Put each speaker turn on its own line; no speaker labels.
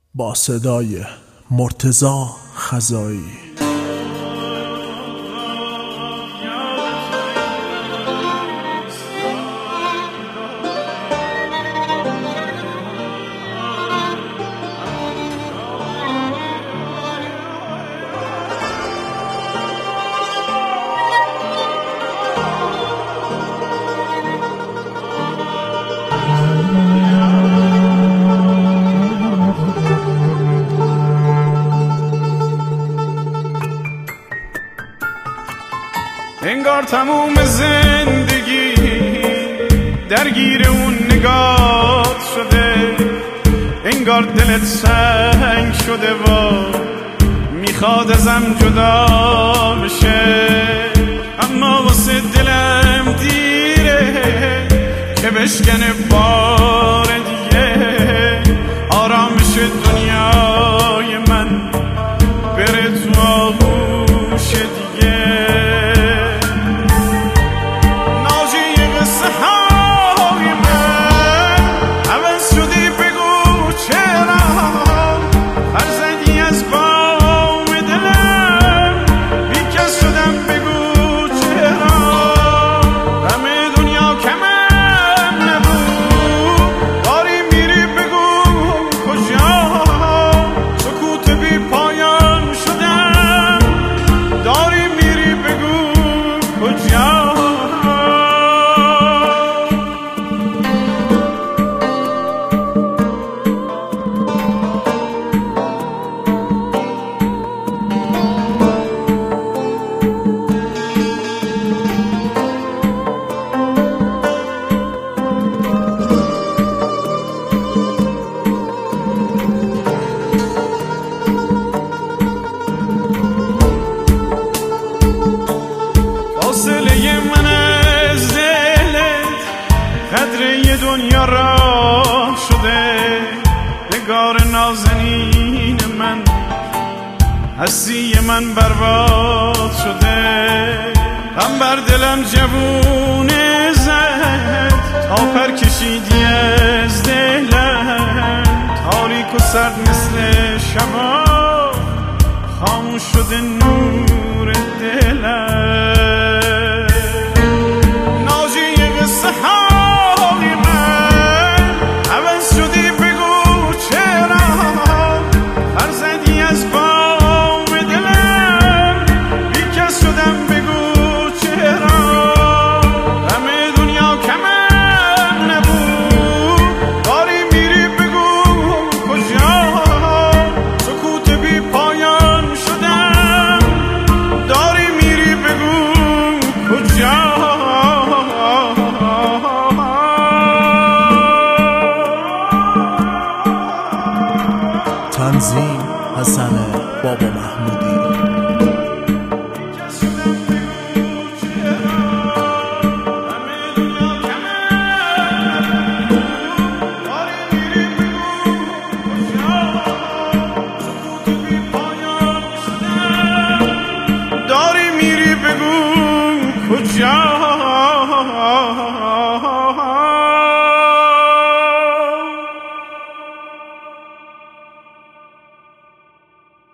با صدای مرتضی خزایی.
انگار تموم زندگی درگیر اون نگاه شده، انگار دلت سنگ شده و میخواد ازم جدا بشه، اما واسه دلم دیره که بشکنه بار دیگه آرامش دنیای من بره تو آغوش دیگه. فاصله من از دلت قدر دنیا را شده، نگار نازنین من هستی من برباد شده، غم بر دلم جوونه زد تا پر کشیدی از دلم، تاریک و سرد مثل شبا خاموش شده نور دلم.
تنظیم حسن بابا محمودی.
داری میری بگو کجا